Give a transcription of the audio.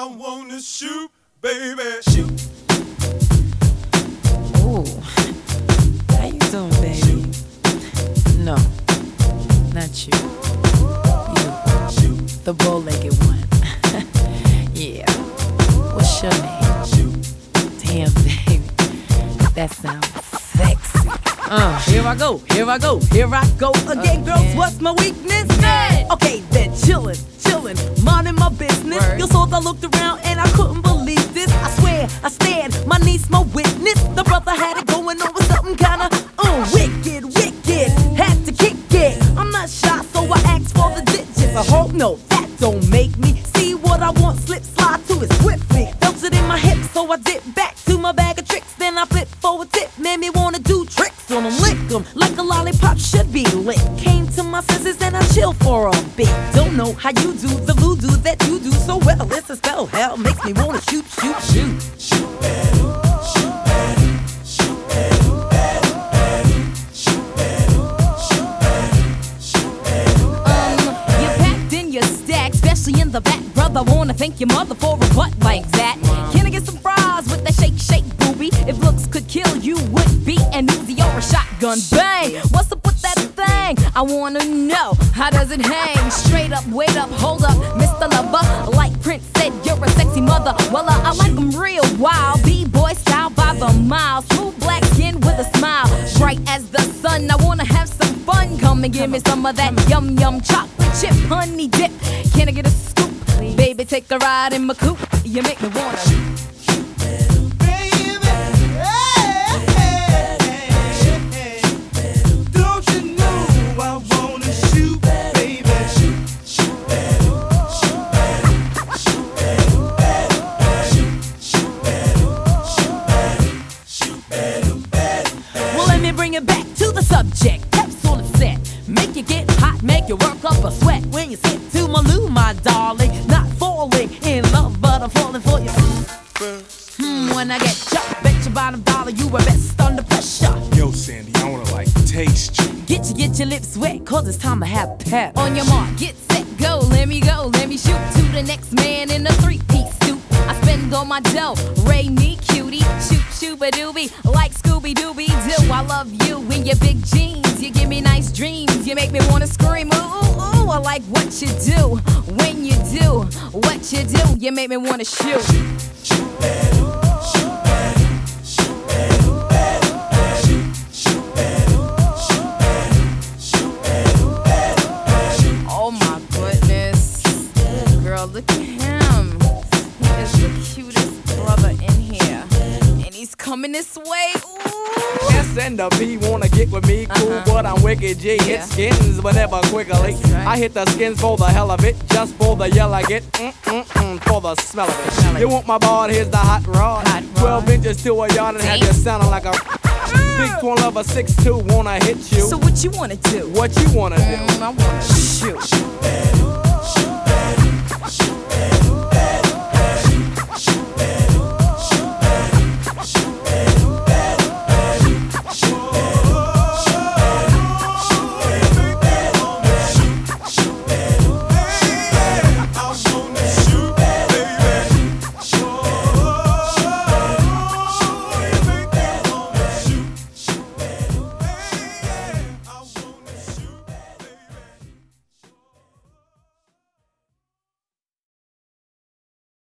I wanna shoot, baby. Shoot. Ooh, how you doing, baby? No, not you. You, the bow-legged one. Yeah. What's your name? Damn, baby, that sounds sexy. Here I go, here I go, here I go again, girls. What's my weakness? Okay, then chillin', minding my business. Word. You saw I looked around and I couldn't believe this. I swear, I stand, my niece, my witness. The brother had it going on with something kinda wicked. Had to kick it. I'm not shy, so I asked for the digits. I hope no, that don't make me see what I want. Slip, slide to it swiftly. Felt it in my hips, so I dip back to my bag of tricks. Then I flip for a tip, made me wanna do tricks on them, lick them like a lollipop should be lit. Came to my senses and I chill for a bit. Don't know how you do the voodoo that you do so well. It's a spell, hell makes me wanna shoot. You packed in your stack, especially in the back, brother. Wanna thank your mother for a butt like that. Can I get some fries with that shake, booby? If looks could kill, you would be an Uzi or a shotgun. Bang! What's up with that thing? I wanna know, how does it hang? Straight up, wait up, hold up, Mr. Lover. Like Prince said, you're a sexy mother. Well, I like them real wild. B-boy style by the mile. Smooth black skin with a smile. Bright as the sun, I wanna have some fun. Come and give me some of that yum chocolate chip honey dip. Can I get a scoop? Baby, take a ride in my coupe. You make me wanna. Bring it back to the subject. Capsule is set. Make you get hot, make you work up a sweat. When you sit to my loo, my darling. Not falling in love, but I'm falling for you. When I get chopped, bet your bottom dollar you were best under pressure. Yo, Sandy, I wanna like taste you. Get your lips wet, cause it's time to have pep. On your mark, get set, go, let me shoot to the next man in a three-piece suit. I spend all my dough, Ray me cutie, shoot-a-doobie, like Scooby-Dooby-Doo. I love you in your big jeans, you give me nice dreams, you make me wanna scream, ooh, I like what you do, when you do, what you do, you make me wanna shoot. Oh my goodness. Girl, look at him. He is the cutest brother in here. And he's coming this way. Ooh. S and the B wanna get with me, cool, but I'm wicked G. Yeah. Hit skins, but never quickly. That's right. I hit the skins for the hell of it, just for the yell I get, for the smell of it. Smell it. You want my ball? Here's the hot rod. Hot rod. 12 inches to a yard and have you sounding like a 6'1" lover, 6'2", wanna hit you. So what you wanna do? What you wanna do? I wanna shoot.